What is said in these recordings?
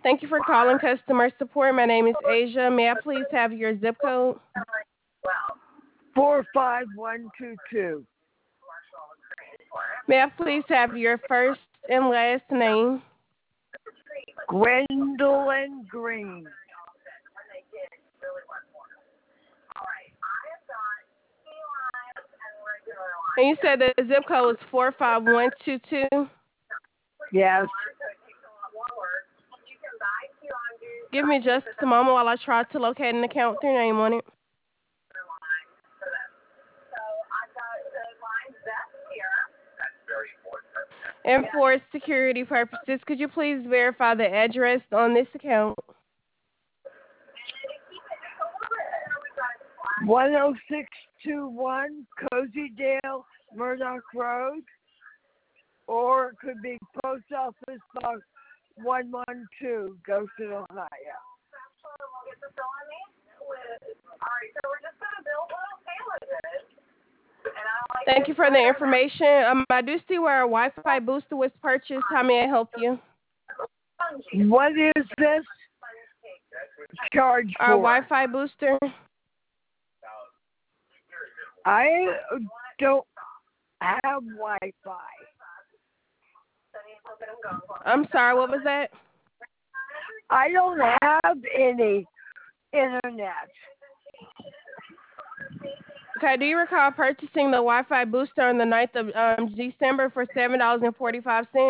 Thank you for calling customer support. My name is Asia. May I please have your zip code? 45122. May I please have your first and last name? Gwendolyn Green. And you said the zip code was 45122. Yes. Give me just a moment while I try to locate an account with your name on it. And for security purposes, could you please verify the address on this account? 10621 Cozydale, Murdoch Road, or it could be Post Office Box 112, Goshen, Ohio. Thank you for the information. I do see where a Wi-Fi booster was purchased. How may I help you? What is this charge Our for? Wi-Fi booster. I don't have Wi-Fi. I'm sorry, what was that? I don't have any internet. Okay, do you recall purchasing the Wi-Fi booster on the 9th of December for $7.45?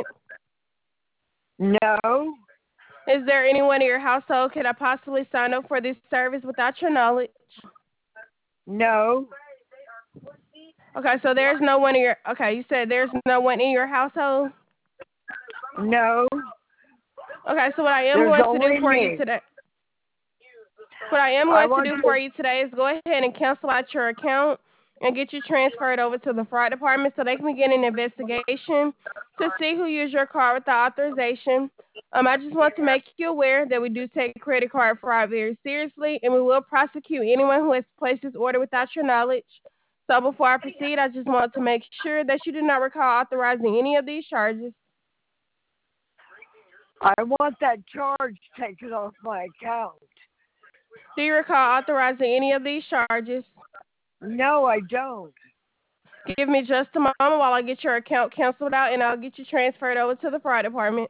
No. Is there anyone in your household could I possibly sign up for this service without your knowledge? No. Okay, so there's no one in your, okay, you said there's no one in your household? No. Okay, so what I am There's going to do only for me. you today, what I am going to do for you today is go ahead and cancel out your account and get you transferred over to the fraud department so they can begin an investigation to see who used your card without authorization. I just want to make you aware that we do take credit card fraud very seriously, and we will prosecute anyone who has placed this order without your knowledge. So before I proceed, I just want to make sure that you do not recall authorizing any of these charges. I want that charge taken off my account. Do you recall authorizing any of these charges? No, I don't. Give me just a moment while I get your account canceled out, and I'll get you transferred over to the fraud department.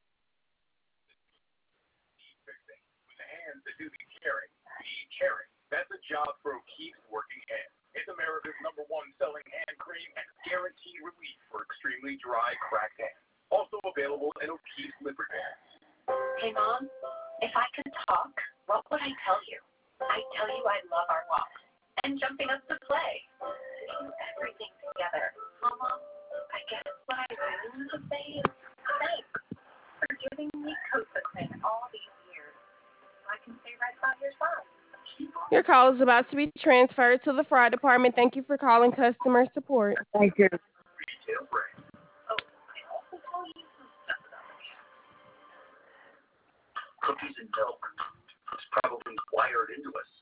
That's a job Pro keeps working at. It's America's #1 selling hand cream and guaranteed relief for extremely dry, cracked hands. Also available in O'Keefe's lubricant. Hey, Mom, if I could talk, what would I tell you? I'd tell you I love our walk and jumping up to play. Everything together. Mama, I guess what I really want to say is thanks for giving me Cosequin all these years. I can stay right by your side. Your call is about to be transferred to the fraud department. Thank you for calling customer support. Thank you. Retail brand. Oh, I also tell you some stuff about cookies and milk. It's probably wired into us.